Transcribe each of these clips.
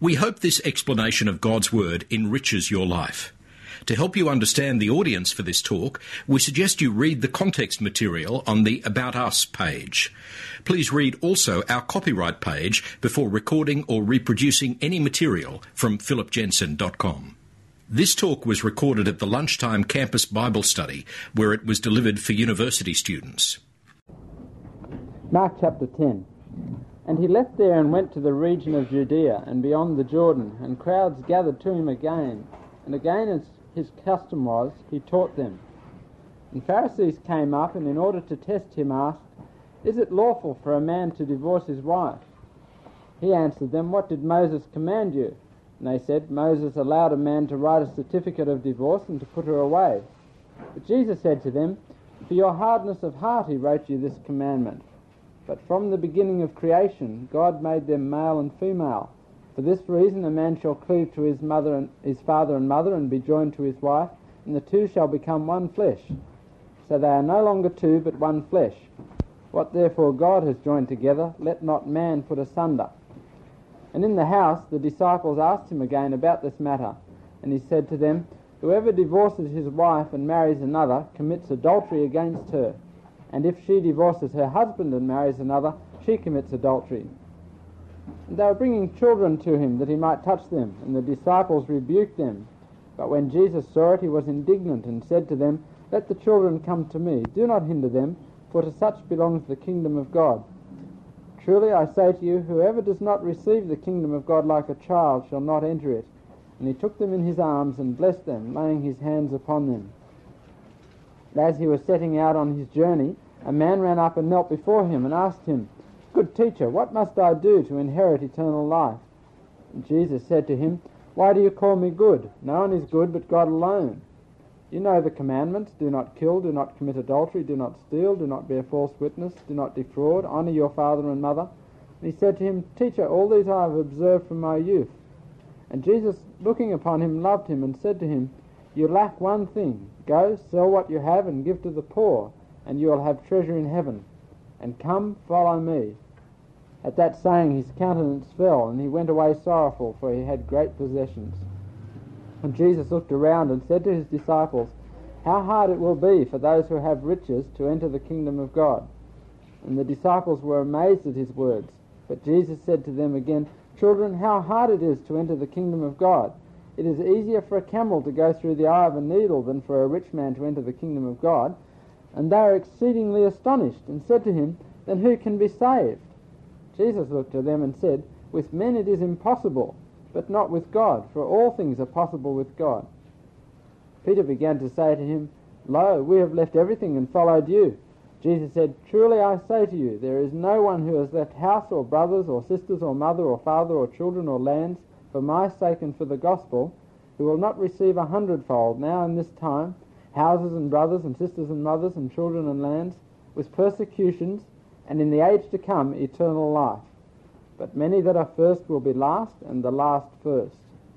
We hope this explanation of God's Word enriches your life. To help you understand the audience for this talk, we suggest you read the context material on the About Us page. Please read also our copyright page before recording or reproducing any material from philipjensen.com. This talk was recorded at the Lunchtime Campus Bible Study, where it was delivered for university students. Mark chapter 10. And he left there and went to the region of Judea and beyond the Jordan, and crowds gathered to him again. And again, as his custom was, he taught them. And Pharisees came up, and in order to test him asked, "Is it lawful for a man to divorce his wife?" He answered them, "What did Moses command you?" And they said, "Moses allowed a man to write a certificate of divorce and to put her away." But Jesus said to them, "For your hardness of heart he wrote you this commandment. But from the beginning of creation, God made them male and female. For this reason a man shall cleave to his father and mother, and be joined to his wife, and the two shall become one flesh. So they are no longer two, but one flesh. What therefore God has joined together, let not man put asunder." And in the house the disciples asked him again about this matter. And he said to them, "Whoever divorces his wife and marries another commits adultery against her. And if she divorces her husband and marries another, she commits adultery." And they were bringing children to him that he might touch them, and the disciples rebuked them. But when Jesus saw it, he was indignant and said to them, "Let the children come to me, do not hinder them, for to such belongs the kingdom of God. Truly I say to you, whoever does not receive the kingdom of God like a child shall not enter it." And he took them in his arms and blessed them, laying his hands upon them. And as he was setting out on his journey, a man ran up and knelt before him and asked him, "Good teacher, what must I do to inherit eternal life?" And Jesus said to him, "Why do you call me good? No one is good but God alone. You know the commandments: do not kill, do not commit adultery, do not steal, do not bear false witness, do not defraud, honour your father and mother." And he said to him, "Teacher, all these I have observed from my youth." And Jesus, looking upon him, loved him and said to him, "You lack one thing. Go, sell what you have and give to the poor, and you will have treasure in heaven. And come, follow me." At that saying his countenance fell, and he went away sorrowful, for he had great possessions. And Jesus looked around and said to his disciples, "How hard it will be for those who have riches to enter the kingdom of God." And the disciples were amazed at his words. But Jesus said to them again, "Children, how hard it is to enter the kingdom of God! It is easier for a camel to go through the eye of a needle than for a rich man to enter the kingdom of God." And they were exceedingly astonished, and said to him, "Then who can be saved?" Jesus looked at them and said, "With men it is impossible, but not with God, for all things are possible with God." Peter began to say to him, "Lo, we have left everything and followed you." Jesus said, "Truly I say to you, there is no one who has left house or brothers or sisters or mother or father or children or lands for my sake and for the gospel, who will not receive 100-fold now in this time, houses and brothers and sisters and mothers and children and lands, with persecutions, and in the age to come eternal life. But many that are first will be last, and the last first."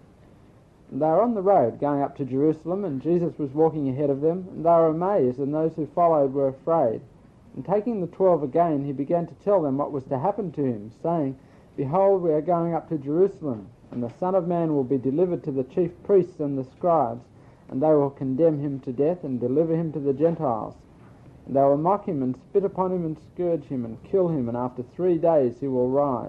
And they were on the road going up to Jerusalem, and Jesus was walking ahead of them, and they were amazed, and those who followed were afraid. And taking the 12 again, he began to tell them what was to happen to him, saying, "Behold, we are going up to Jerusalem, and the Son of Man will be delivered to the chief priests and the scribes, and they will condemn him to death and deliver him to the Gentiles. And they will mock him and spit upon him and scourge him and kill him, and after 3 days he will rise."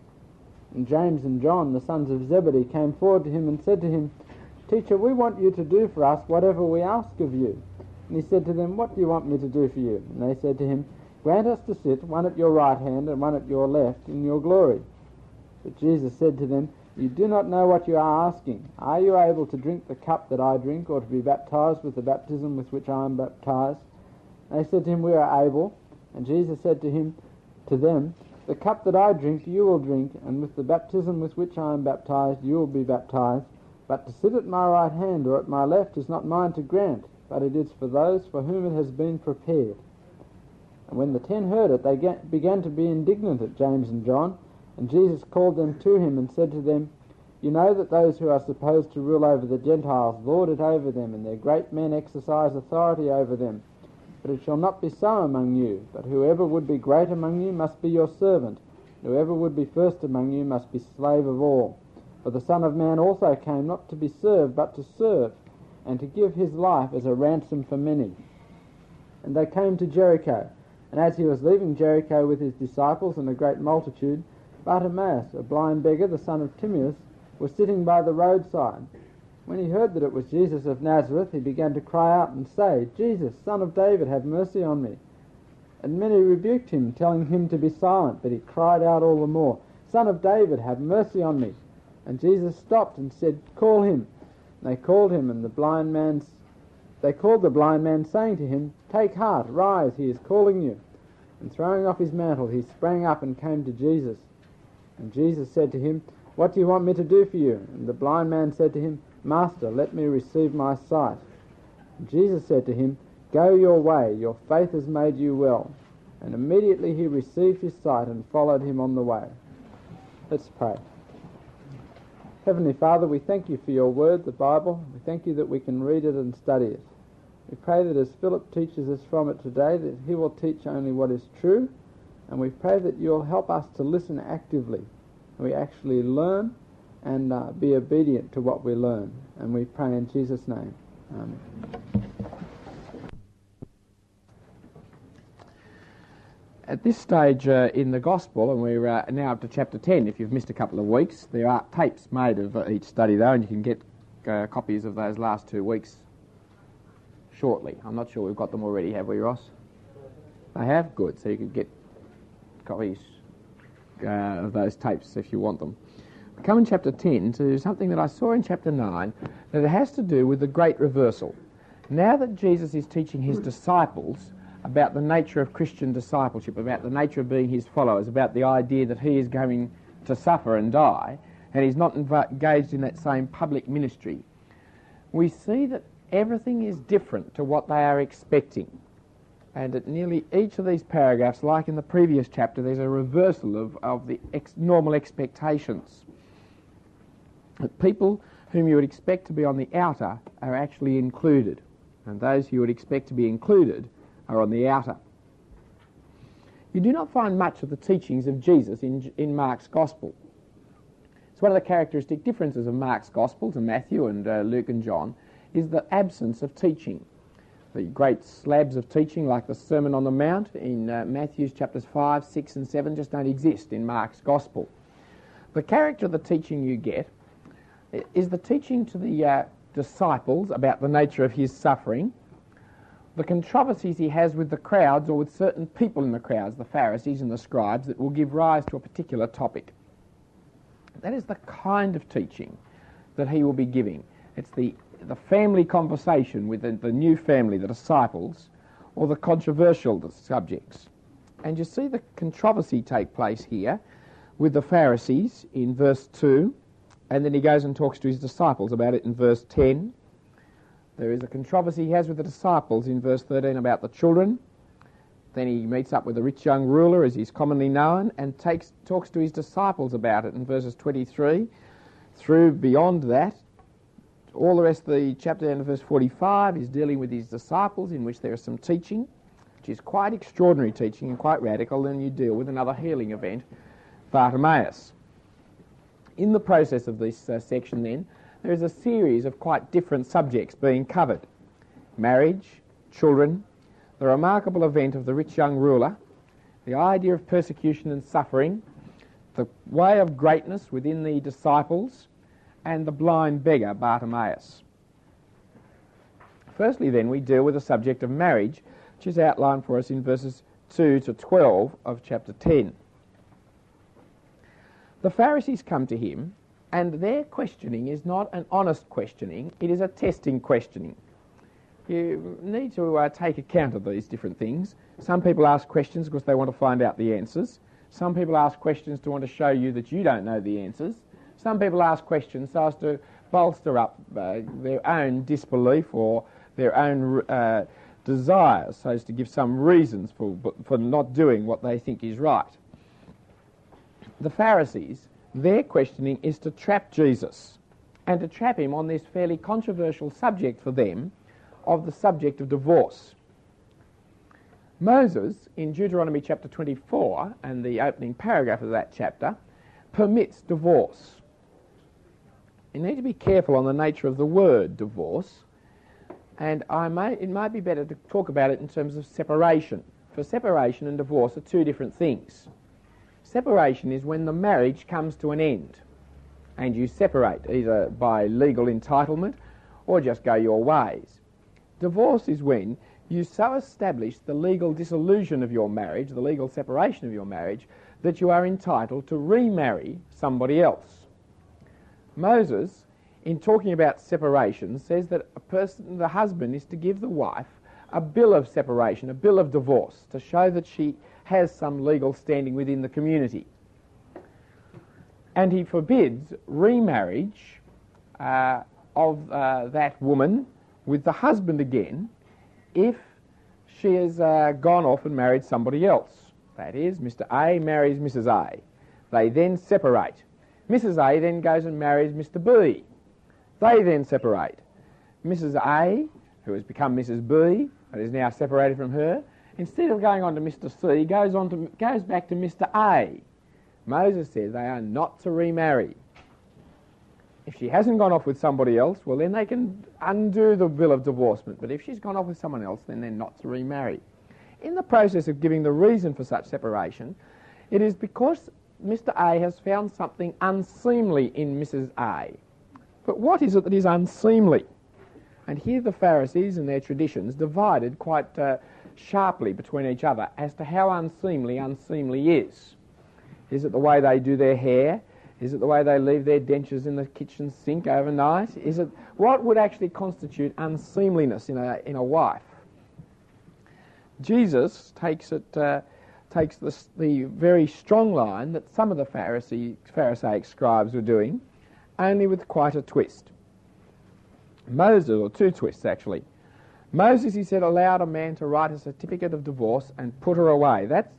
And James and John, the sons of Zebedee, came forward to him and said to him, "Teacher, we want you to do for us whatever we ask of you." And he said to them, "What do you want me to do for you?" And they said to him, "Grant us to sit, one at your right hand and one at your left, in your glory." But Jesus said to them, "You do not know what you are asking. Are you able to drink the cup that I drink, or to be baptized with the baptism with which I am baptized?" They said to him, "We are able." And Jesus said to them, "The cup that I drink you will drink, and with the baptism with which I am baptized you will be baptized. But to sit at my right hand or at my left is not mine to grant, but it is for those for whom it has been prepared." And when the 10 heard it, they began to be indignant at James and John. And Jesus called them to him and said to them, "You know that those who are supposed to rule over the Gentiles lord it over them, and their great men exercise authority over them. But it shall not be so among you, but whoever would be great among you must be your servant. Whoever would be first among you must be slave of all. For the Son of Man also came not to be served, but to serve, and to give his life as a ransom for many. And they came to Jericho. And as he was leaving Jericho with his disciples and a great multitude, Bartimaeus, a blind beggar, the son of Timaeus, was sitting by the roadside. When he heard that it was Jesus of Nazareth, he began to cry out and say, Jesus, Son of David, have mercy on me. And many rebuked him, telling him to be silent, but he cried out all the more, Son of David, have mercy on me. And Jesus stopped and said, Call him. And they called him, and they called the blind man, saying to him, Take heart, rise, he is calling you. And throwing off his mantle, he sprang up and came to Jesus. And Jesus said to him, What do you want me to do for you? And the blind man said to him, Master, let me receive my sight. And Jesus said to him, Go your way, your faith has made you well. And immediately he received his sight and followed him on the way. Let's pray. Heavenly Father, we thank you for your word, the Bible. We thank you that we can read it and study it. We pray that as Philip teaches us from it today, that he will teach only what is true. And we pray that you'll help us to listen actively. We actually learn and be obedient to what we learn. And we pray in Jesus' name. Amen. At this stage in the Gospel, and we're now up to chapter 10, if you've missed a couple of weeks, there are tapes made of each study though, and you can get copies of those last 2 weeks shortly. I'm not sure we've got them already, have we, Ross? They have? Good. So you can get copies of those tapes if you want them. We come in chapter 10 to something that I saw in chapter 9, that it has to do with the great reversal. Now that Jesus is teaching his disciples about the nature of Christian discipleship, about the nature of being his followers, about the idea that he is going to suffer and die, and he's not engaged in that same public ministry, we see that everything is different to what they are expecting. And at nearly each of these paragraphs, like in the previous chapter, there's a reversal of the normal expectations. That people whom you would expect to be on the outer are actually included, and those you would expect to be included are on the outer. You do not find much of the teachings of Jesus in Mark's Gospel. It's one of the characteristic differences of Mark's Gospel to Matthew and Luke and John is the absence of teaching. The great slabs of teaching like the Sermon on the Mount in Matthew's chapters 5, 6 and 7 just don't exist in Mark's Gospel. The character of the teaching you get is the teaching to the disciples about the nature of his suffering, the controversies he has with the crowds or with certain people in the crowds, the Pharisees and the scribes, that will give rise to a particular topic. That is the kind of teaching that he will be giving. It's the family conversation with the new family, the disciples, or the controversial subjects. And you see the controversy take place here with the Pharisees in verse 2, and then he goes and talks to his disciples about it in verse 10. There is a controversy he has with the disciples in verse 13 about the children. Then he meets up with the rich young ruler, as he's commonly known, and talks to his disciples about it in verses 23 through beyond that. All the rest of the chapter down to verse 45 is dealing with his disciples, in which there is some teaching, which is quite extraordinary teaching and quite radical. Then you deal with another healing event, Bartimaeus. In the process of this section then, there is a series of quite different subjects being covered. Marriage, children, the remarkable event of the rich young ruler, the idea of persecution and suffering, the way of greatness within the disciples, and the blind beggar, Bartimaeus. Firstly then, we deal with the subject of marriage, which is outlined for us in verses 2 to 12 of chapter 10. The Pharisees come to him, and their questioning is not an honest questioning, it is a testing questioning. You need to take account of these different things. Some people ask questions because they want to find out the answers. Some people ask questions to want to show you that you don't know the answers. Some people ask questions so as to bolster up their own disbelief or their own desires, so as to give some reasons for not doing what they think is right. The Pharisees, their questioning is to trap Jesus and to trap him on this fairly controversial subject for them of the subject of divorce. Moses, in Deuteronomy chapter 24, and the opening paragraph of that chapter, permits divorce. You need to be careful on the nature of the word divorce, and it might be better to talk about it in terms of separation. For separation and divorce are two different things. Separation is when the marriage comes to an end and you separate, either by legal entitlement or just go your ways. Divorce is when you so establish the legal dissolution of your marriage, the legal separation of your marriage, that you are entitled to remarry somebody else. Moses, in talking about separation, says that the husband is to give the wife a bill of separation, a bill of divorce, to show that she has some legal standing within the community. And he forbids remarriage of that woman with the husband again if she has gone off and married somebody else. That is, Mr. A marries Mrs. A. They then separate. Mrs. A then goes and marries Mr. B. They then separate. Mrs. A, who has become Mrs. B and is now separated from her, instead of going on to Mr. C, goes back to Mr. A. Moses says they are not to remarry. If she hasn't gone off with somebody else, well, then they can undo the bill of divorcement. But if she's gone off with someone else, then they're not to remarry. In the process of giving the reason for such separation, it is because Mr. A has found something unseemly in Mrs. A. But what is it that is unseemly? And here the Pharisees and their traditions divided quite sharply between each other as to how unseemly is. Is it the way they do their hair? Is it the way they leave their dentures in the kitchen sink overnight? Is it what would actually constitute unseemliness in a wife? Jesus takes the very strong line that some of the Pharisaic scribes were doing, only with quite a twist. Moses, or two twists actually. Moses, he said, allowed a man to write a certificate of divorce and put her away. That's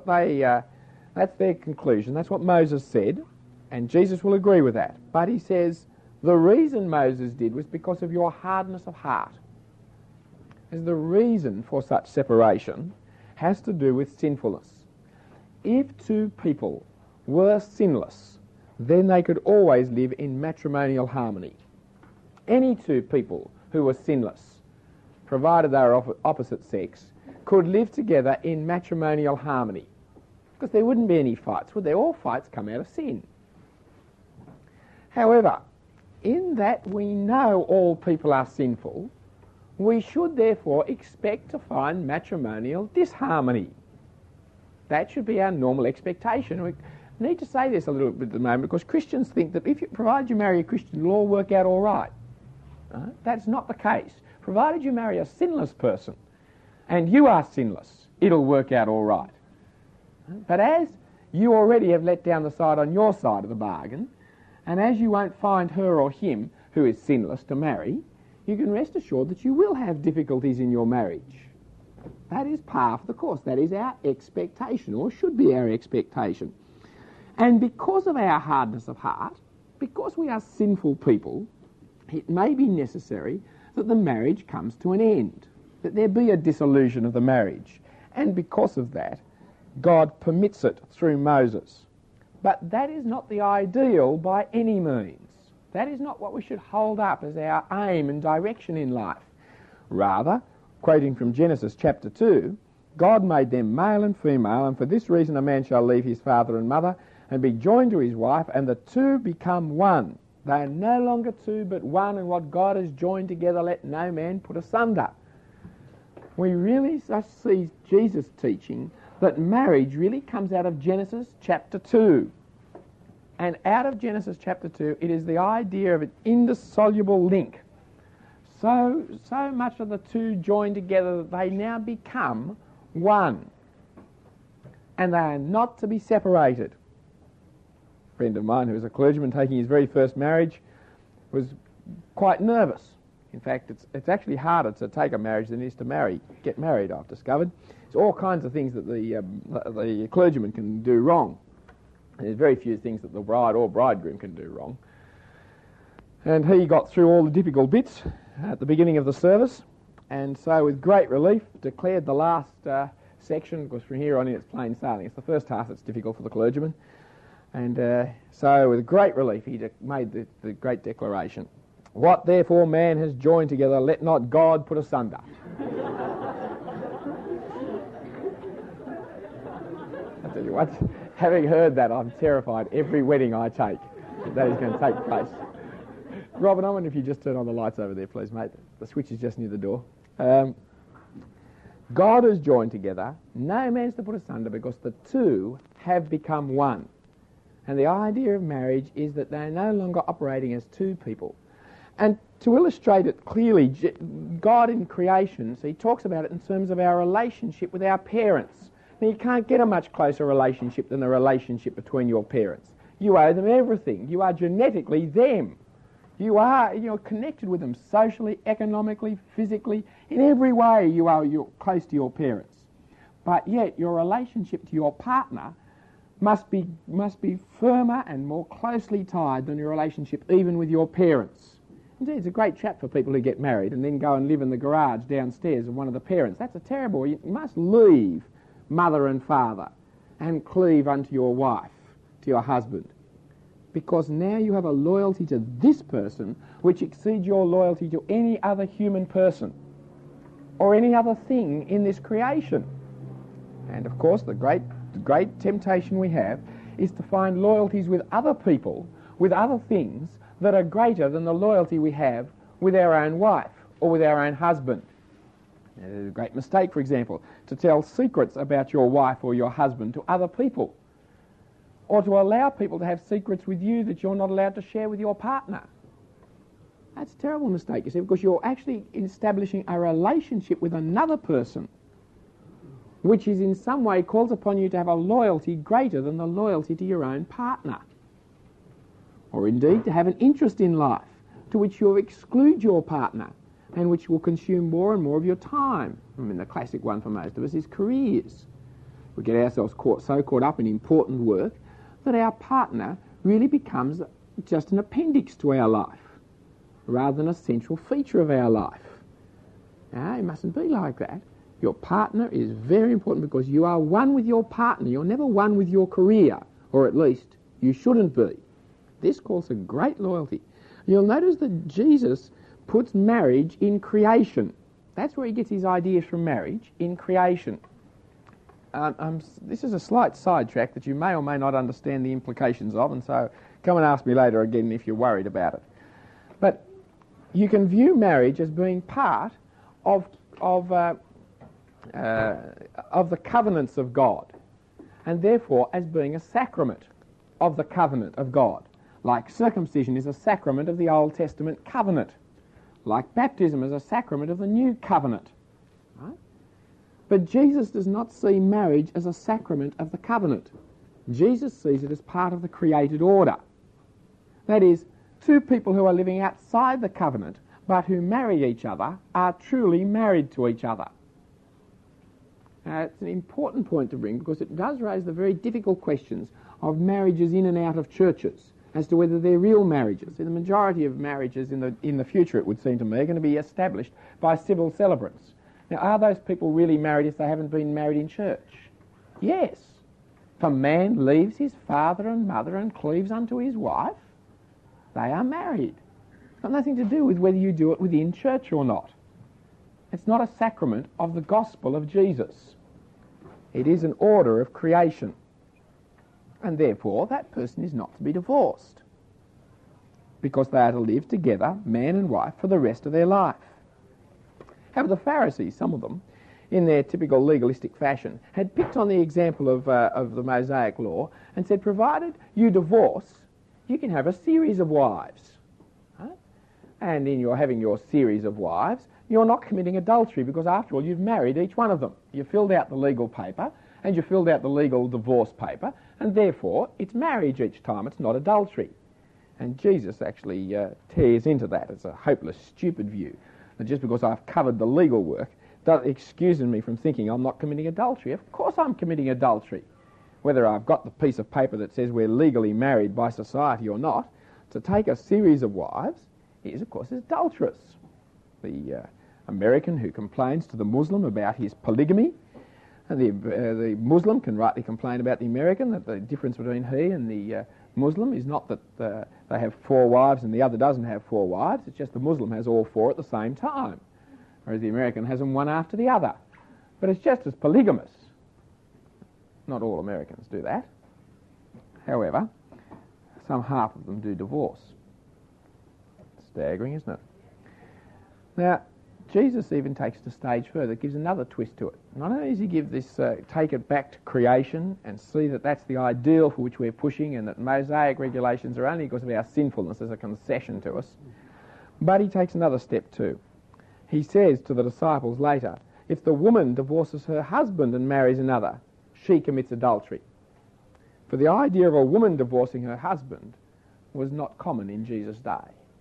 their conclusion. That's what Moses said, and Jesus will agree with that. But he says the reason Moses did was because of your hardness of heart. As the reason for such separation has to do with sinfulness. If two people were sinless, then they could always live in matrimonial harmony. Any two people who were sinless, provided they were opposite sex, could live together in matrimonial harmony. Because there wouldn't be any fights, would there? All fights come out of sin. However, in that we know all people are sinful, we should therefore expect to find matrimonial disharmony. That should be our normal expectation. We need to say this a little bit at the moment because Christians think that provided you marry a Christian, it'll all work out all right. That's not the case. Provided you marry a sinless person and you are sinless, it'll work out all right. But as you already have let down the side on your side of the bargain, and as you won't find her or him who is sinless to marry, you can rest assured that you will have difficulties in your marriage. That is par for the course. That is our expectation, or should be our expectation. And because of our hardness of heart, because we are sinful people, it may be necessary that the marriage comes to an end, that there be a dissolution of the marriage. And because of that, God permits it through Moses. But that is not the ideal by any means. That is not what we should hold up as our aim and direction in life. Rather, quoting from Genesis chapter 2, God made them male and female, and for this reason a man shall leave his father and mother and be joined to his wife, and the two become one. They are no longer two but one, and what God has joined together let no man put asunder. We really see Jesus teaching that marriage really comes out of Genesis chapter 2. And out of Genesis chapter 2, it is the idea of an indissoluble link. So much of the two joined together that they now become one. And they are not to be separated. A friend of mine who was a clergyman taking his very first marriage was quite nervous. In fact, it's actually harder to take a marriage than it is to get married, I've discovered. There's all kinds of things that the clergyman can do wrong. There's very few things that the bride or bridegroom can do wrong. And he got through all the difficult bits at the beginning of the service, and so with great relief declared the last section, because from here on in it's plain sailing. It's the first half that's difficult for the clergyman. And so with great relief he made the great declaration, "What therefore man has joined together, let not God put asunder." I tell you what, having heard that, I'm terrified every wedding I take that is going to take place. Robin, I wonder if you just turn on the lights over there, please, mate. The switch is just near the door. God has joined together, no man's to put asunder, because the two have become one. And the idea of marriage is that they're no longer operating as two people. And to illustrate it clearly, God in creation, so he talks about it in terms of our relationship with our parents. Now, you can't get a much closer relationship than the relationship between your parents. You owe them everything. You are genetically them. You're connected with them socially, economically, physically. In every way you're close to your parents. But yet your relationship to your partner must be firmer and more closely tied than your relationship even with your parents. Indeed, it's a great trap for people who get married and then go and live in the garage downstairs of one of the parents. That's a terrible. You must leave mother and father and cleave unto your wife, to your husband. Because now you have a loyalty to this person which exceeds your loyalty to any other human person or any other thing in this creation. And of course, the great temptation we have is to find loyalties with other people, with other things that are greater than the loyalty we have with our own wife or with our own husband. It's a great mistake, for example, to tell secrets about your wife or your husband to other people, or to allow people to have secrets with you that you're not allowed to share with your partner. That's a terrible mistake, you see, because you're actually establishing a relationship with another person which is in some way calls upon you to have a loyalty greater than the loyalty to your own partner. Or indeed to have an interest in life to which you'll exclude your partner and which will consume more and more of your time. I mean, the classic one for most of us is careers. We get ourselves so caught up in important work that our partner really becomes just an appendix to our life rather than a central feature of our life. Now, it mustn't be like that. Your partner is very important because you are one with your partner. You're never one with your career, or at least you shouldn't be. This calls for great loyalty. You'll notice that Jesus puts marriage in creation. That's where he gets his ideas from marriage, in creation. This is a slight sidetrack that you may or may not understand the implications of, and so come and ask me later again if you're worried about it. But you can view marriage as being part of the covenants of God, and therefore as being a sacrament of the covenant of God. Like circumcision is a sacrament of the Old Testament covenant. Like baptism is a sacrament of the New Covenant. Right? But Jesus does not see marriage as a sacrament of the covenant. Jesus sees it as part of the created order. That is, two people who are living outside the covenant but who marry each other are truly married to each other. It's an important point to bring because it does raise the very difficult questions of marriages in and out of churches as to whether they're real marriages. The majority of marriages in the future, it would seem to me, are going to be established by civil celebrants. Now, are those people really married if they haven't been married in church? Yes. If a man leaves his father and mother and cleaves unto his wife, they are married. It's got nothing to do with whether you do it within church or not. It's not a sacrament of the gospel of Jesus. It is an order of creation. And therefore, that person is not to be divorced because they are to live together, man and wife, for the rest of their life. However, the Pharisees, some of them, in their typical legalistic fashion, had picked on the example of the Mosaic law and said, provided you divorce, you can have a series of wives. Right? And in your having your series of wives, you're not committing adultery because, after all, you've married each one of them. You filled out the legal paper and you filled out the legal divorce paper, and therefore it's marriage each time. It's not adultery. And Jesus actually tears into that. It's a hopeless, stupid view. And just because I've covered the legal work, that excuses me from thinking I'm not committing adultery. Of course I'm committing adultery. Whether I've got the piece of paper that says we're legally married by society or not, to take a series of wives is, of course, adulterous. The American who complains to the Muslim about his polygamy And the Muslim can rightly complain about the American, that the difference between he and the Muslim is not that they have 4 wives and the other doesn't have 4 wives. It's just the Muslim has all 4 at the same time, whereas the American has them one after the other. But it's just as polygamous. Not all Americans do that. However, some half of them do divorce. Staggering, isn't it? Now, Jesus even takes it a stage further, gives another twist to it. Not only does he give this, take it back to creation and see that that's the ideal for which we're pushing and that Mosaic regulations are only because of our sinfulness as a concession to us, but he takes another step too. He says to the disciples later, if the woman divorces her husband and marries another, she commits adultery. For the idea of a woman divorcing her husband was not common in Jesus' day.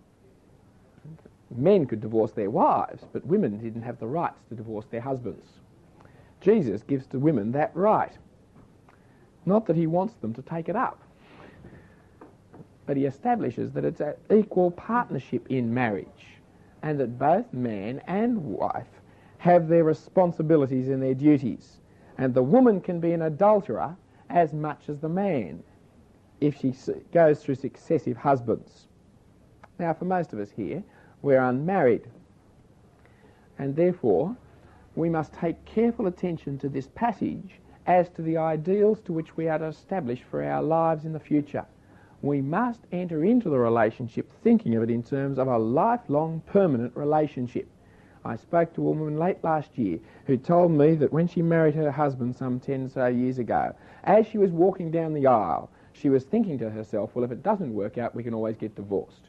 Men could divorce their wives, but women didn't have the rights to divorce their husbands. Jesus gives to women that right. Not that he wants them to take it up, but he establishes that it's an equal partnership in marriage and that both man and wife have their responsibilities and their duties, and the woman can be an adulterer as much as the man if she goes through successive husbands. Now, for most of us here, we're unmarried, and therefore we must take careful attention to this passage as to the ideals to which we are to establish for our lives in the future. We must enter into the relationship thinking of it in terms of a lifelong permanent relationship. I spoke to a woman late last year who told me that when she married her husband some 10 or so years ago, as she was walking down the aisle, she was thinking to herself, well, if it doesn't work out, we can always get divorced.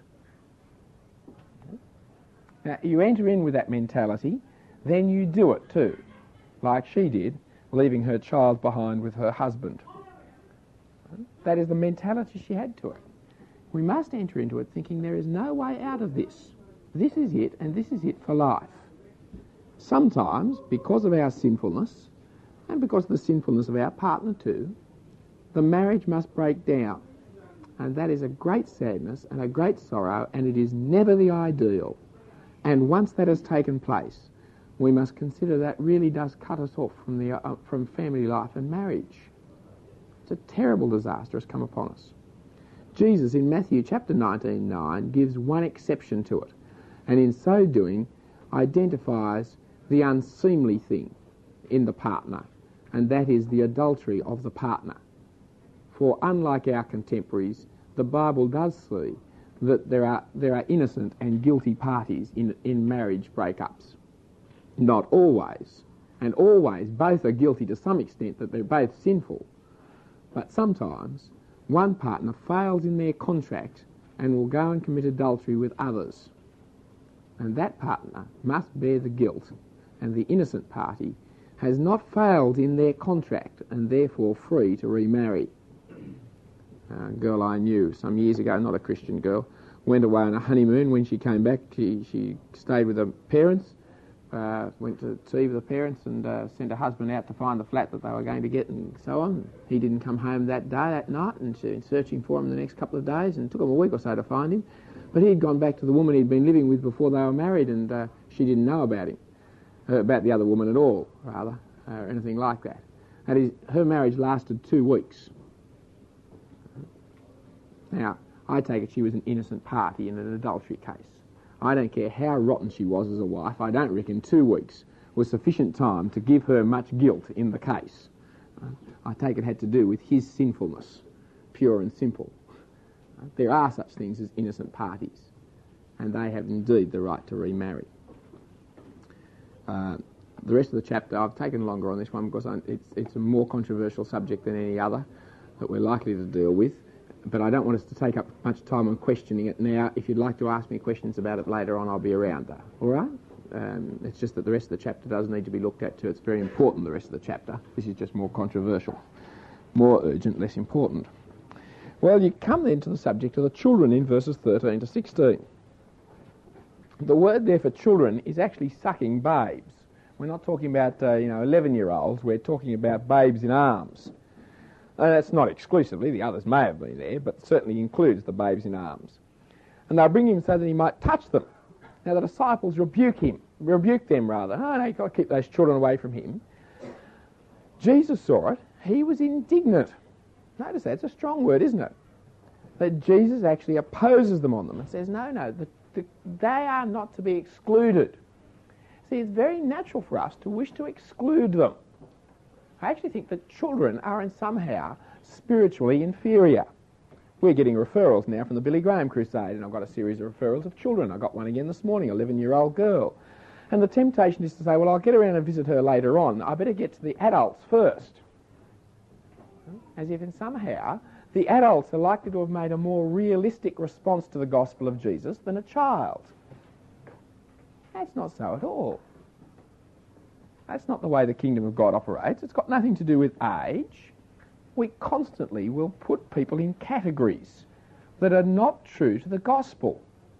Now, you enter in with that mentality, then you do it too, like she did, leaving her child behind with her husband. That is the mentality she had to it. We must enter into it thinking there is no way out of this. This is it, and this is it for life. Sometimes, because of our sinfulness, and because of the sinfulness of our partner too, the marriage must break down. And that is a great sadness and a great sorrow, and it is never the ideal. And once that has taken place, we must consider that really does cut us off from family life and marriage. It's a terrible disaster has come upon us. Jesus in Matthew chapter 19:9 gives one exception to it, and in so doing identifies the unseemly thing in the partner, and that is the adultery of the partner. For unlike our contemporaries, the Bible does see that there are innocent and guilty parties in marriage breakups. Not always, and always both are guilty to some extent, that they're both sinful. But sometimes one partner fails in their contract and will go and commit adultery with others. And that partner must bear the guilt, and the innocent party has not failed in their contract and therefore free to remarry. A girl I knew some years ago, not a Christian girl, went away on a honeymoon. When she came back, she stayed with her parents, went to tea with the parents and sent her husband out to find the flat that they were going to get and so on. He didn't come home that night, and she'd been searching for him the next couple of days, and it took him a week or so to find him. But he'd gone back to the woman he'd been living with before they were married, and she didn't know about him, about the other woman at all, rather, or anything like that. Her marriage lasted 2 weeks. Now, I take it she was an innocent party in an adultery case. I don't care how rotten she was as a wife, I don't reckon 2 weeks was sufficient time to give her much guilt in the case. I take it had to do with his sinfulness, pure and simple. There are such things as innocent parties, and they have indeed the right to remarry. The rest of the chapter, I've taken longer on this one because it's a more controversial subject than any other that we're likely to deal with. But I don't want us to take up much time on questioning it now. If you'd like to ask me questions about it later on, I'll be around there. All right? It's just that the rest of the chapter does need to be looked at too. It's very important, the rest of the chapter. This is just more controversial. More urgent, less important. Well, you come then to the subject of the children in verses 13 to 16. The word there for children is actually sucking babes. We're not talking about 11-year-olds. We're talking about babes in arms. And that's not exclusively, the others may have been there, but certainly includes the babes in arms. And they'll bring him so that he might touch them. Now the disciples rebuke them. Oh no, you've got to keep those children away from him. Jesus saw it. He was indignant. Notice that. It's a strong word, isn't it? That Jesus actually opposes them on them and says, no, they are not to be excluded. See, it's very natural for us to wish to exclude them. I actually think that children are in somehow spiritually inferior. We're getting referrals now from the Billy Graham Crusade, and I've got a series of referrals of children. I got one again this morning, 11-year-old girl. And the temptation is to say, well, I'll get around and visit her later on. I better get to the adults first. As if in somehow the adults are likely to have made a more realistic response to the gospel of Jesus than a child. That's not so at all. That's not the way the kingdom of God operates. It's got nothing to do with age. We constantly will put people in categories that are not true to the gospel.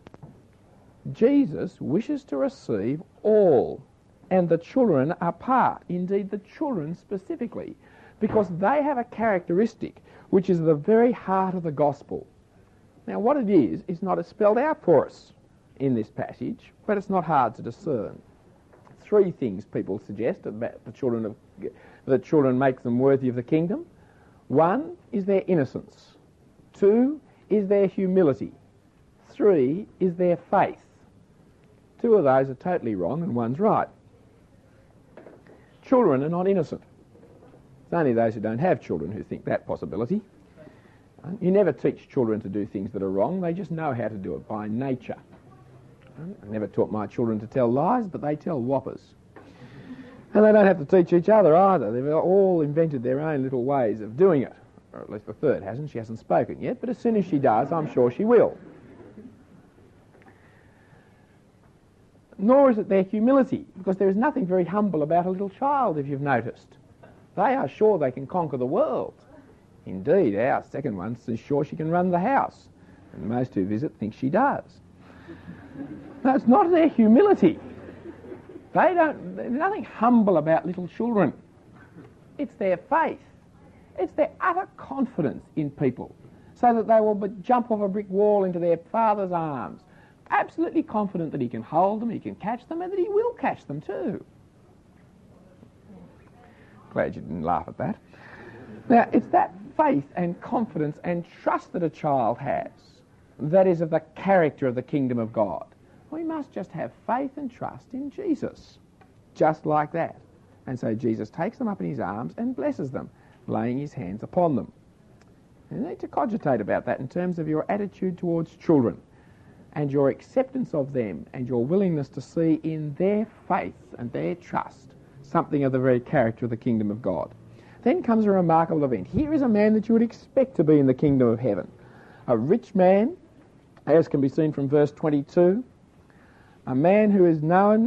Jesus wishes to receive all, and the children are part, indeed the children specifically, because they have a characteristic which is the very heart of the gospel. Now what it is not spelled out for us in this passage, but it's not hard to discern. 3 things people suggest about the children that children make them worthy of the kingdom. 1 is their innocence. 2 is their humility. 3 is their faith. 2 of those are totally wrong and 1's right. Children are not innocent. It's only those who don't have children who think that possibility. You never teach children to do things that are wrong. They just know how to do it by nature. I never taught my children to tell lies, but they tell whoppers. And they don't have to teach each other either. They've all invented their own little ways of doing it. Or at least the third hasn't. She hasn't spoken yet, but as soon as she does, I'm sure she will. Nor is it their humility, because there is nothing very humble about a little child, if you've noticed. They are sure they can conquer the world. Indeed, our second one is sure she can run the house. And most who visit think she does. No, it's not their humility. There's nothing humble about little children. It's their faith. It's their utter confidence in people, so that they will jump off a brick wall into their father's arms, absolutely confident that he can hold them, he can catch them, and that he will catch them too. Glad you didn't laugh at that. Now, it's that faith and confidence and trust that a child has that is of the character of the kingdom of God. We must just have faith and trust in Jesus, just like that. And so Jesus takes them up in his arms and blesses them, laying his hands upon them. You need to cogitate about that in terms of your attitude towards children and your acceptance of them and your willingness to see in their faith and their trust something of the very character of the kingdom of God. Then comes a remarkable event. Here is a man that you would expect to be in the kingdom of heaven. A rich man, as can be seen from verse 22, a man who is known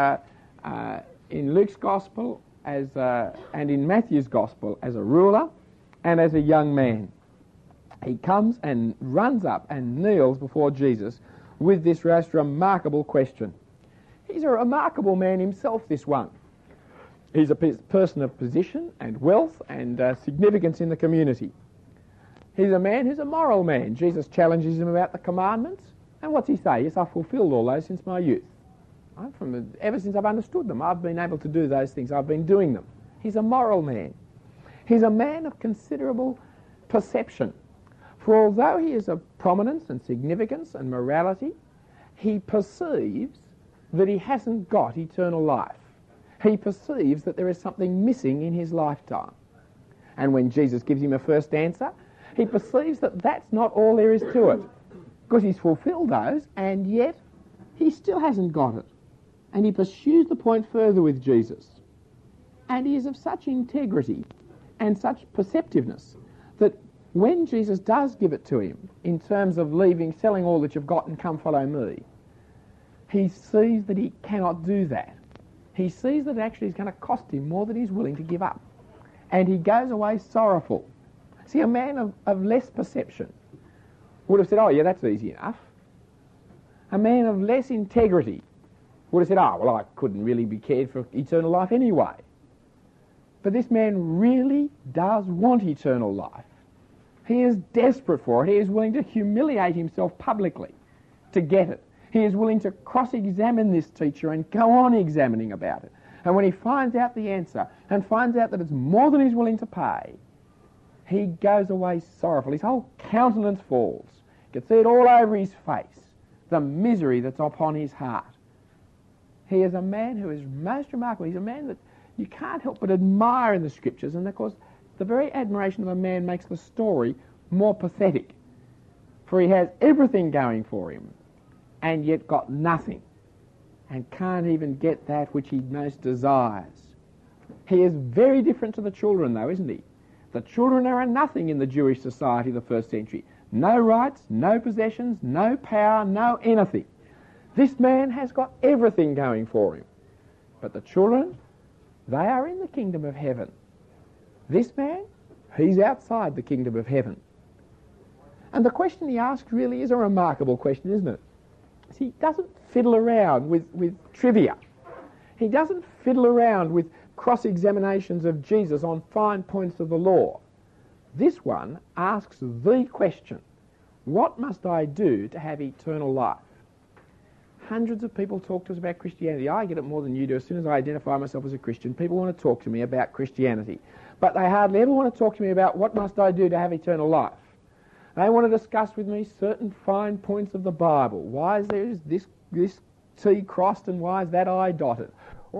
in Luke's Gospel and in Matthew's Gospel as a ruler and as a young man. He comes and runs up and kneels before Jesus with this most remarkable question. He's a remarkable man himself, this one. He's a person of position and wealth and significance in the community. He's a man who's a moral man. Jesus challenges him about the commandments. And what's he say? Yes, I've fulfilled all those since my youth. Ever since I've understood them, I've been able to do those things. I've been doing them. He's a moral man. He's a man of considerable perception. For although he is of prominence and significance and morality, he perceives that he hasn't got eternal life. He perceives that there is something missing in his lifetime. And when Jesus gives him a first answer, he perceives that that's not all there is to it. Because he's fulfilled those, and yet he still hasn't got it. And he pursues the point further with Jesus. And he is of such integrity and such perceptiveness that when Jesus does give it to him, in terms of selling all that you've got and come follow me, he sees that he cannot do that. He sees that it actually is going to cost him more than he's willing to give up. And he goes away sorrowful. See, a man of less perception would have said, oh yeah, that's easy enough. A man of less integrity would have said, oh, well, I couldn't really be cared for eternal life anyway. But this man really does want eternal life. He is desperate for it. He is willing to humiliate himself publicly to get it. He is willing to cross-examine this teacher and go on examining about it And when he finds out the answer and finds out that it's more than he's willing to pay, he goes away sorrowful. His whole countenance falls. You can see it all over his face, the misery that's upon his heart. He is a man who is most remarkable. He's a man that you can't help but admire in the Scriptures, and of course the very admiration of a man makes the story more pathetic. For he has everything going for him and yet got nothing, and can't even get that which he most desires. He is very different to the children, though, isn't he? The children are a nothing in the Jewish society of the first century. No rights, no possessions, no power, no anything. This man has got everything going for him. But the children, they are in the kingdom of heaven. This man, he's outside the kingdom of heaven. And the question he asks really is a remarkable question, isn't it? He doesn't fiddle around with trivia. He doesn't fiddle around with cross-examinations of Jesus on fine points of the law. This one asks the question, what must I do to have eternal life? Hundreds of people talk to us about Christianity. I get it more than you do. As soon as I identify myself as a Christian, people want to talk to me about Christianity. But they hardly ever want to talk to me about what must I do to have eternal life. They want to discuss with me certain fine points of the Bible. Why is there this T crossed and why is that I dotted?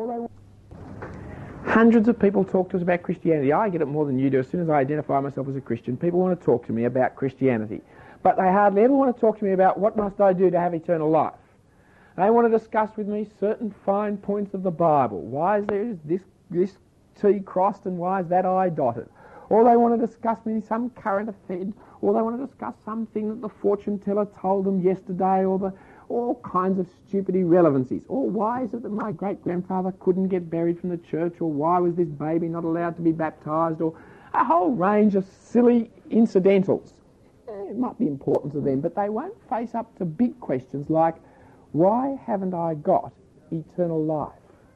Hundreds of people talk to us about Christianity. I get it more than you do. As soon as I identify myself as a Christian, people want to talk to me about Christianity. But they hardly ever want to talk to me about what must I do to have eternal life. They want to discuss with me certain fine points of the Bible. Why is there this T crossed and why is that I dotted? Or they want to discuss maybe some current event, or they want to discuss something that the fortune teller told them yesterday, or all kinds of stupid irrelevancies. Or why is it that my great-grandfather couldn't get buried from the church, or why was this baby not allowed to be baptised, or a whole range of silly incidentals. It might be important to them, but they won't face up to big questions like, why haven't I got eternal life?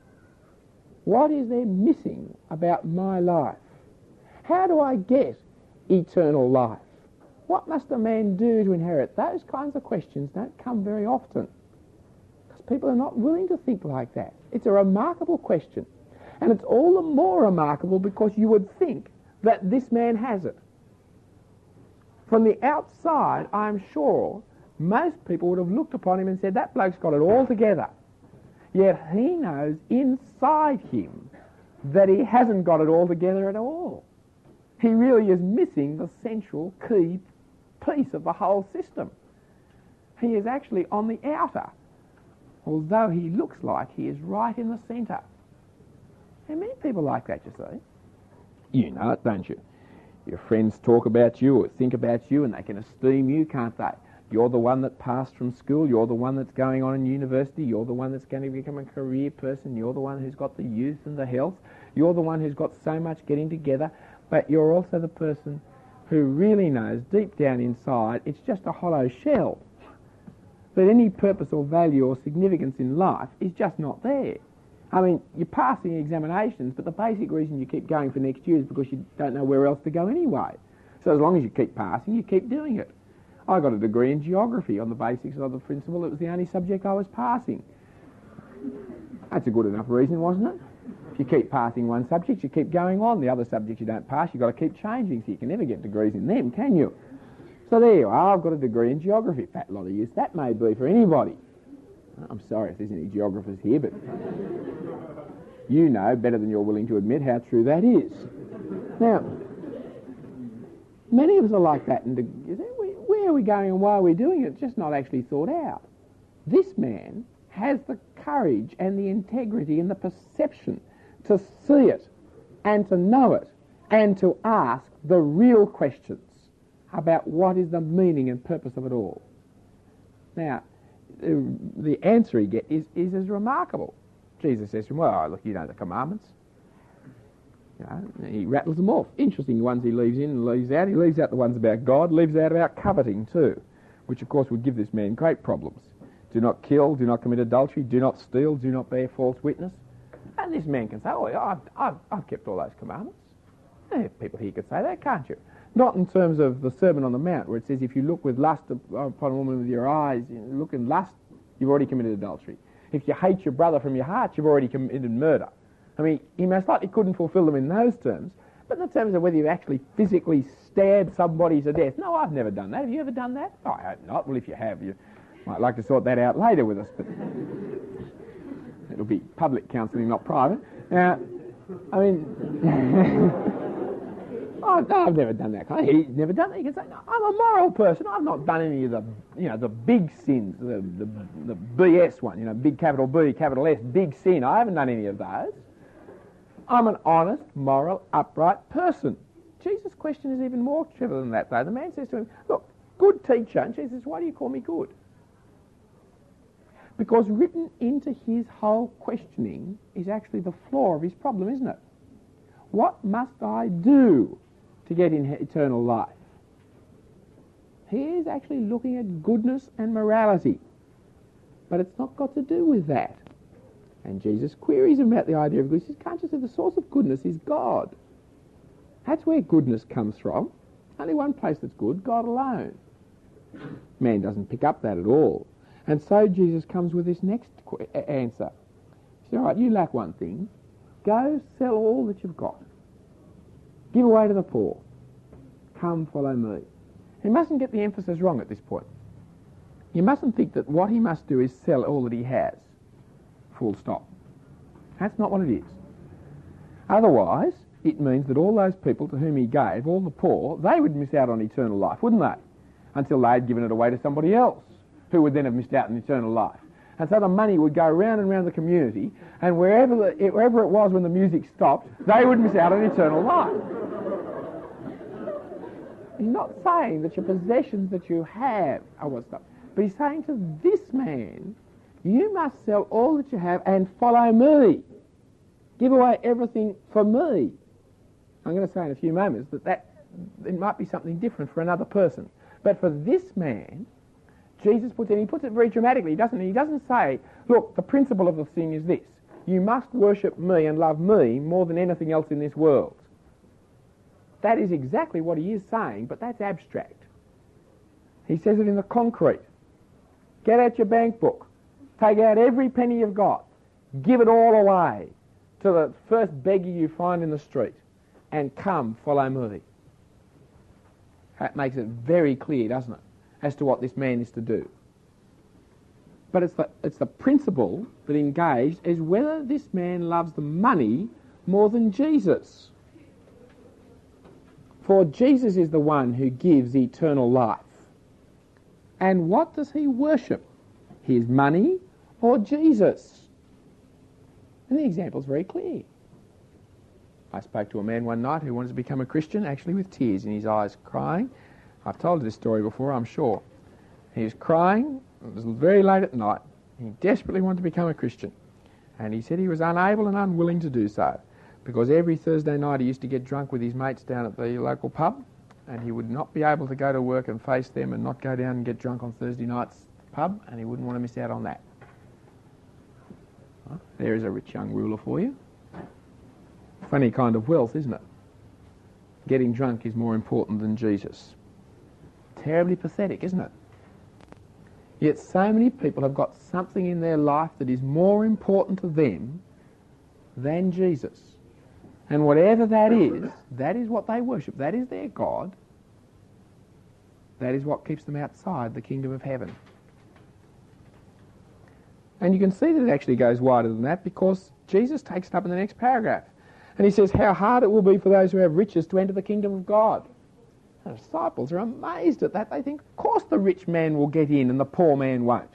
What is there missing about my life? How do I get eternal life? What must a man do to inherit? Those kinds of questions don't come very often, because people are not willing to think like that. It's a remarkable question, and it's all the more remarkable because you would think that this man has it. From the outside, I'm sure most people would have looked upon him and said, that bloke's got it all together. Yet he knows inside him that he hasn't got it all together at all. He really is missing the central key piece of the whole system. He is actually on the outer, although he looks like he is right in the centre. There are many people like that, you see. You know it, don't you? Your friends talk about you or think about you and they can esteem you, can't they? You're the one that passed from school, you're the one that's going on in university, you're the one that's going to become a career person, you're the one who's got the youth and the health, you're the one who's got so much getting together, but you're also the person who really knows deep down inside it's just a hollow shell. That any purpose or value or significance in life is just not there. I mean, you're passing examinations, but the basic reason you keep going for next year is because you don't know where else to go anyway. So as long as you keep passing, you keep doing it. I got a degree in geography on the basics of the principle it was the only subject I was passing. That's a good enough reason, wasn't it? If you keep passing one subject, you keep going on. The other subjects you don't pass, you've got to keep changing, so you can never get degrees in them, can you? So there you are, I've got a degree in geography. Fat lot of use that may be for anybody. I'm sorry if there's any geographers here, but you know better than you're willing to admit how true that is. Now, many of us are like that, and you say, where are we going and why are we doing it? It's just not actually thought out. This man has the courage and the integrity and the perception to see it and to know it and to ask the real questions about what is the meaning and purpose of it all. Now, the answer he gets is as remarkable. Jesus says to him, well, look, you know the commandments. You know, he rattles them off. Interesting ones he leaves in and leaves out. He leaves out the ones about God, leaves out about coveting too, which of course would give this man great problems. Do not kill, do not commit adultery, do not steal, do not bear false witness. And this man can say, oh, I've kept all those commandments. People here could say that, can't you? Not in terms of the Sermon on the Mount, where it says if you look with lust upon a woman with your eyes, you look in lust, you've already committed adultery. If you hate your brother from your heart, you've already committed murder. I mean, he most likely couldn't fulfil them in those terms, but in the terms of whether you actually physically stabbed somebody to death. No, I've never done that. Have you ever done that? Oh, I hope not. Well, if you have, you might like to sort that out later with us, but it'll be public counselling, not private. Now, I mean, oh, no, I've never done that. He's never done that. You can say, no, I'm a moral person. I've not done any of the big sins, the BS one, big capital B, capital S, big sin. I haven't done any of those. I'm an honest, moral, upright person. Jesus' question is even more clever than that, though. The man says to him, look, good teacher. And Jesus says, why do you call me good? Because written into his whole questioning is actually the flaw of his problem, isn't it? What must I do to get in eternal life? He is actually looking at goodness and morality. But it's not got to do with that. And Jesus queries him about the idea of goodness. He says, can't you see the source of goodness is God? That's where goodness comes from. Only one place that's good, God alone. Man doesn't pick up that at all. And so Jesus comes with this next answer. He says, all right, you lack one thing. Go sell all that you've got. Give away to the poor. Come follow me. He mustn't get the emphasis wrong at this point. You mustn't think that what he must do is sell all that he has. Full stop. That's not what it is. Otherwise, it means that all those people to whom he gave, all the poor, they would miss out on eternal life, wouldn't they? Until they'd given it away to somebody else, who would then have missed out on eternal life. And so the money would go round and round the community, and wherever it was when the music stopped, they would miss out on eternal life. He's not saying that your possessions that you have are what's up, but he's saying to this man, you must sell all that you have and follow me. Give away everything for me. I'm going to say in a few moments that it might be something different for another person. But for this man, Jesus puts it very dramatically. He doesn't say, look, the principle of the thing is this. You must worship me and love me more than anything else in this world. That is exactly what he is saying, but that's abstract. He says it in the concrete. Get out your bank book. Take out every penny you've got. Give it all away to the first beggar you find in the street. And come, follow me. That makes it very clear, doesn't it, as to what this man is to do. But it's the principle that engaged is whether this man loves the money more than Jesus. For Jesus is the one who gives eternal life. And what does he worship? His money or Jesus? And the example's very clear. I spoke to a man one night who wanted to become a Christian, actually with tears in his eyes, crying. I've told this story before, I'm sure. He was crying. It was very late at night. He desperately wanted to become a Christian. And he said he was unable and unwilling to do so, because every Thursday night he used to get drunk with his mates down at the local pub, and he would not be able to go to work and face them and not go down and get drunk on Thursday nights at the pub, and he wouldn't want to miss out on that. Well, there is a rich young ruler for you. Funny kind of wealth, isn't it? Getting drunk is more important than Jesus. Terribly pathetic, isn't it? Yet so many people have got something in their life that is more important to them than Jesus. And whatever that is what they worship. That is their God. That is what keeps them outside the kingdom of heaven. And you can see that it actually goes wider than that, because Jesus takes it up in the next paragraph. And he says how hard it will be for those who have riches to enter the kingdom of God. The disciples are amazed at that. They think, of course the rich man will get in and the poor man won't.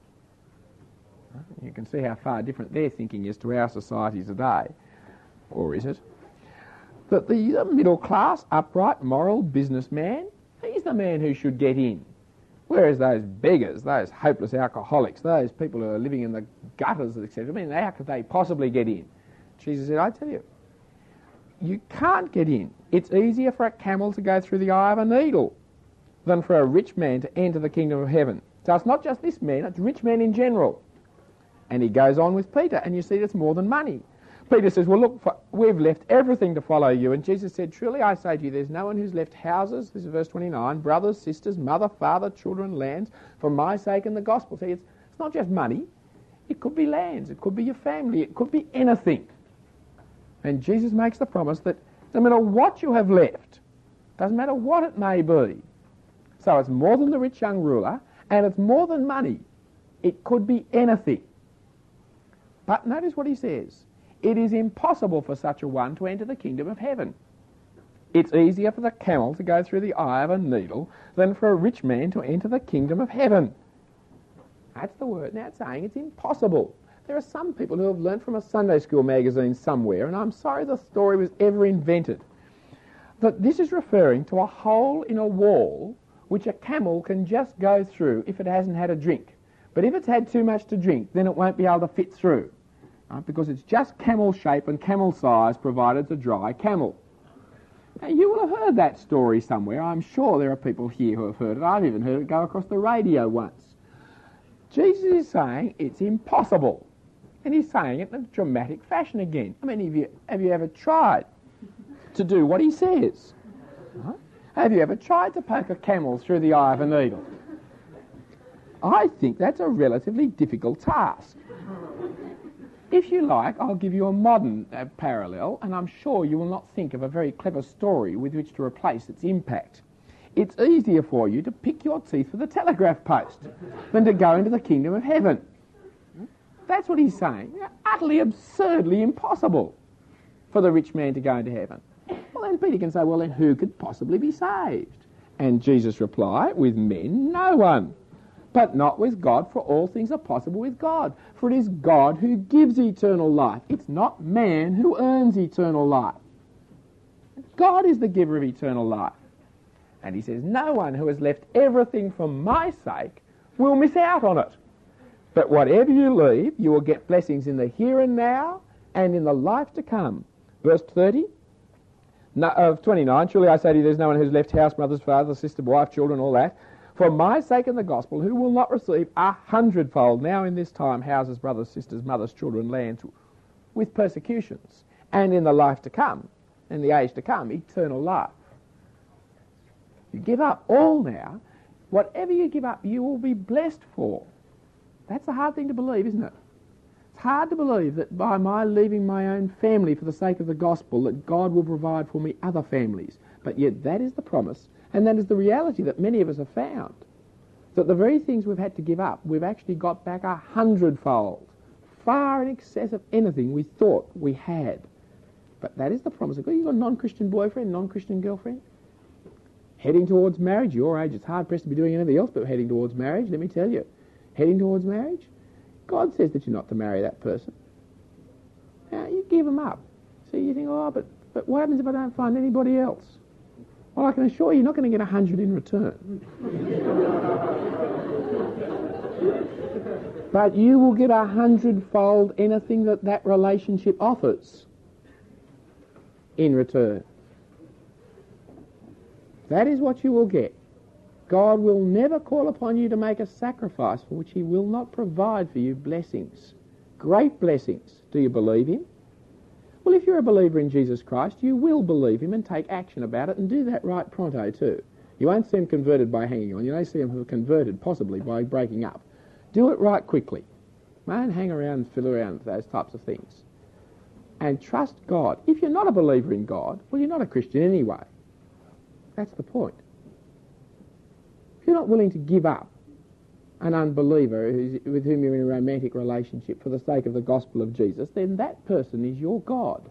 You can see how far different their thinking is to our society today. Or is it? That the middle class, upright, moral businessman, he's the man who should get in. Whereas those beggars, those hopeless alcoholics, those people who are living in the gutters, etc., I mean, how could they possibly get in? Jesus said, I tell you, you can't get in. It's easier for a camel to go through the eye of a needle than for a rich man to enter the kingdom of heaven. So it's not just this man, it's rich men in general. And he goes on with Peter, and you see it's more than money. Peter says, well, look, we've left everything to follow you. And Jesus said, truly I say to you, there's no one who's left houses, this is verse 29, brothers, sisters, mother, father, children, lands, for my sake and the gospel. See, it's not just money. It could be lands. It could be your family. It could be anything. And Jesus makes the promise that no matter what you have left, doesn't matter what it may be. So it's more than the rich young ruler, and it's more than money. It could be anything. But notice what he says. It is impossible for such a one to enter the kingdom of heaven. It's easier for the camel to go through the eye of a needle than for a rich man to enter the kingdom of heaven. That's the word. Now it's saying it's impossible. There are some people who have learnt from a Sunday school magazine somewhere, and I'm sorry the story was ever invented, that this is referring to a hole in a wall which a camel can just go through if it hasn't had a drink. But if it's had too much to drink, then it won't be able to fit through, right? Because it's just camel shape and camel size provided it's a dry camel. Now, you will have heard that story somewhere. I'm sure there are people here who have heard it. I've even heard it go across the radio once. Jesus is saying it's impossible. And he's saying it in a dramatic fashion again. I mean, have you ever tried to do what he says? Right? Have you ever tried to poke a camel through the eye of a needle? I think that's a relatively difficult task. If you like, I'll give you a modern parallel, and I'm sure you will not think of a very clever story with which to replace its impact. It's easier for you to pick your teeth with a telegraph post than to go into the kingdom of heaven. That's what he's saying. Utterly, absurdly impossible for the rich man to go into heaven. Well, then Peter can say, well, then who could possibly be saved? And Jesus replied, with men, no one. But not with God, for all things are possible with God. For it is God who gives eternal life. It's not man who earns eternal life. God is the giver of eternal life. And he says, no one who has left everything for my sake will miss out on it. But whatever you leave, you will get blessings in the here and now and in the life to come. Verse 30 of 29, surely I say to you, there's no one who's left house, brothers, father, sister, wife, children, all that, for my sake and the gospel, who will not receive 100-fold now in this time houses, brothers, sisters, mothers, children, lands, with persecutions, and in the life to come, in the age to come, eternal life. You give up all now, whatever you give up, you will be blessed for. That's a hard thing to believe, isn't it? It's hard to believe that by my leaving my own family for the sake of the gospel, that God will provide for me other families. But yet that is the promise, and that is the reality that many of us have found. That the very things we've had to give up, we've actually got back 100-fold, far in excess of anything we thought we had. But that is the promise of God. You've got a non-Christian boyfriend, non-Christian girlfriend, heading towards marriage. Your age, it's hard-pressed to be doing anything else but heading towards marriage, let me tell you. Heading towards marriage, God says that you're not to marry that person. Now, you give them up. So you think, oh, but what happens if I don't find anybody else? Well, I can assure you, you're not going to get 100 in return. But you will get 100-fold anything that relationship offers in return. That is what you will get. God will never call upon you to make a sacrifice for which he will not provide for you blessings. Great blessings. Do you believe him? Well, if you're a believer in Jesus Christ, you will believe him and take action about it and do that right pronto too. You won't see him converted by hanging on. You may see him converted possibly by breaking up. Do it right quickly. Don't hang around and fiddle around with those types of things. And trust God. If you're not a believer in God, well, you're not a Christian anyway. That's the point. If you're not willing to give up an unbeliever with whom you're in a romantic relationship for the sake of the gospel of Jesus, then that person is your God.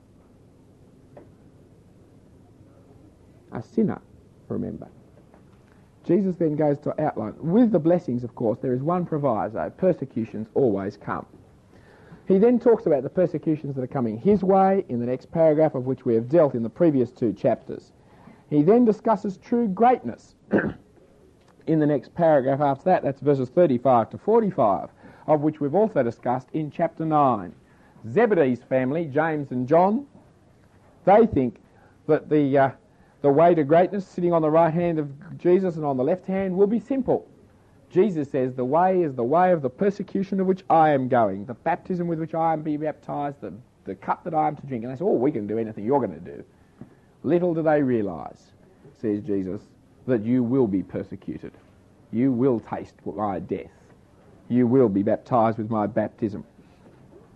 A sinner, remember. Jesus then goes to outline, with the blessings, of course, there is one proviso: persecutions always come. He then talks about the persecutions that are coming his way in the next paragraph, of which we have dealt in the previous 2 chapters. He then discusses true greatness in the next paragraph after that. That's verses 35 to 45, of which we've also discussed in chapter 9. Zebedee's family, James and John, they think that the way to greatness, sitting on the right hand of Jesus and on the left hand, will be simple. Jesus says the way is the way of the persecution of which I am going, the baptism with which I am being baptized, the cup that I am to drink. And they say, oh, we can do anything you're going to do. Little do they realise, says Jesus, that you will be persecuted. You will taste my death. You will be baptized with my baptism.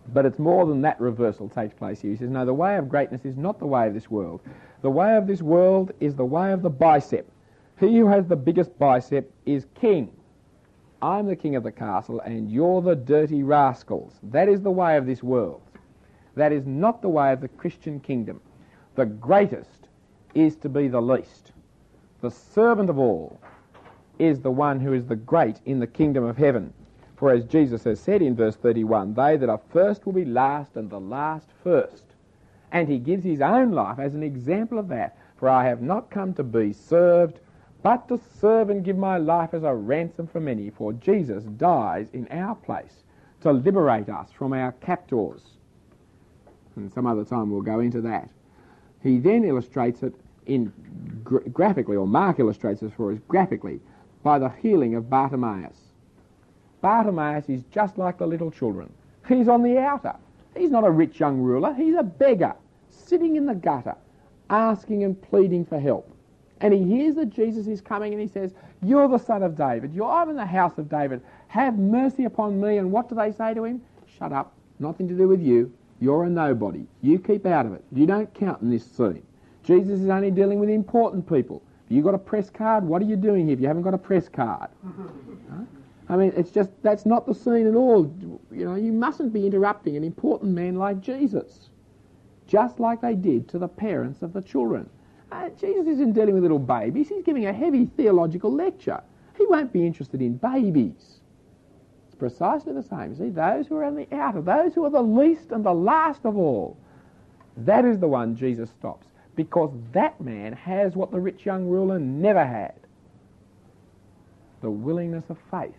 But it's more than that reversal takes place here. He says, no, the way of greatness is not the way of this world. The way of this world is the way of the bicep. He who has the biggest bicep is king. I'm the king of the castle and you're the dirty rascals. That is the way of this world. That is not the way of the Christian kingdom. The greatest is to be the least. The servant of all is the one who is the great in the kingdom of heaven. For as Jesus has said in verse 31, they that are first will be last and the last first. And he gives his own life as an example of that. For I have not come to be served, but to serve and give my life as a ransom for many. For Jesus dies in our place to liberate us from our captors. And some other time we'll go into that. He then illustrates it in graphically, or Mark illustrates it for us graphically, by the healing of Bartimaeus. Bartimaeus is just like the little children. He's on the outer. He's not a rich young ruler. He's a beggar, sitting in the gutter, asking and pleading for help. And he hears that Jesus is coming and he says, you're the son of David. I'm in the house of David. Have mercy upon me. And what do they say to him? Shut up. Nothing to do with you. You're a nobody. You keep out of it. You don't count in this scene. Jesus is only dealing with important people. If you've got a press card, what are you doing here if you haven't got a press card? Huh? I mean, it's just, that's not the scene at all. You know, you mustn't be interrupting an important man like Jesus, just like they did to the parents of the children. Jesus isn't dealing with little babies. He's giving a heavy theological lecture. He won't be interested in babies. It's precisely the same. See, those who are on the outer, those who are the least and the last of all, that is the one Jesus stops, because that man has what the rich young ruler never had, the willingness of faith.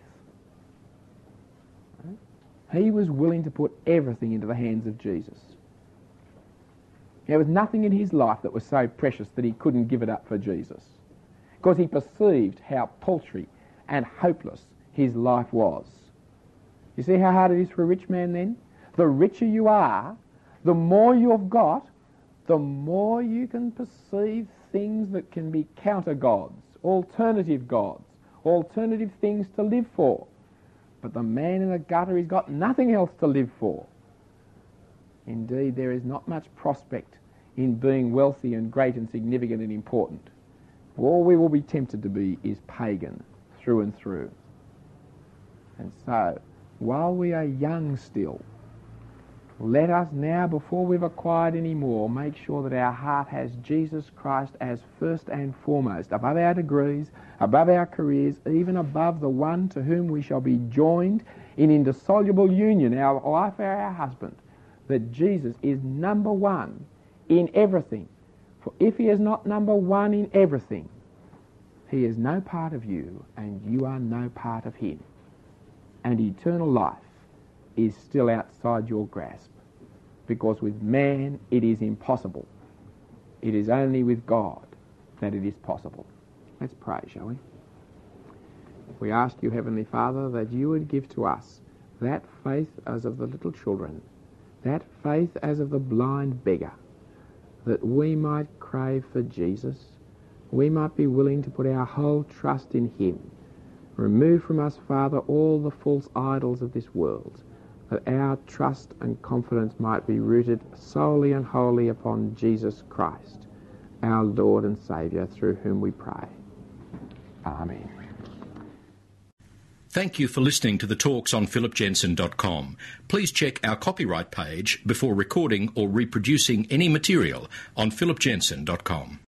He was willing to put everything into the hands of Jesus. There was nothing in his life that was so precious that he couldn't give it up for Jesus, because he perceived how paltry and hopeless his life was. You see how hard it is for a rich man then? The richer you are, the more you've got, the more you can perceive things that can be counter-gods, alternative things to live for. But the man in the gutter, he's got nothing else to live for. Indeed, there is not much prospect in being wealthy and great and significant and important. All we will be tempted to be is pagan through and through. And so, while we are young still, let us now, before we've acquired any more, make sure that our heart has Jesus Christ as first and foremost, above our degrees, above our careers, even above the one to whom we shall be joined in indissoluble union, our wife or our husband, that Jesus is number one in everything. For if he is not number one in everything, he is no part of you and you are no part of him. And eternal life is still outside your grasp, because with man it is impossible. It is only with God that it is possible. Let's pray, shall we? We ask you, Heavenly Father, that you would give to us that faith as of the little children, that faith as of the blind beggar, that we might crave for Jesus, we might be willing to put our whole trust in him. Remove from us, Father, all the false idols of this world, that our trust and confidence might be rooted solely and wholly upon Jesus Christ, our Lord and Saviour, through whom we pray. Amen. Thank you for listening to the talks on philipjensen.com. Please check our copyright page before recording or reproducing any material on philipjensen.com.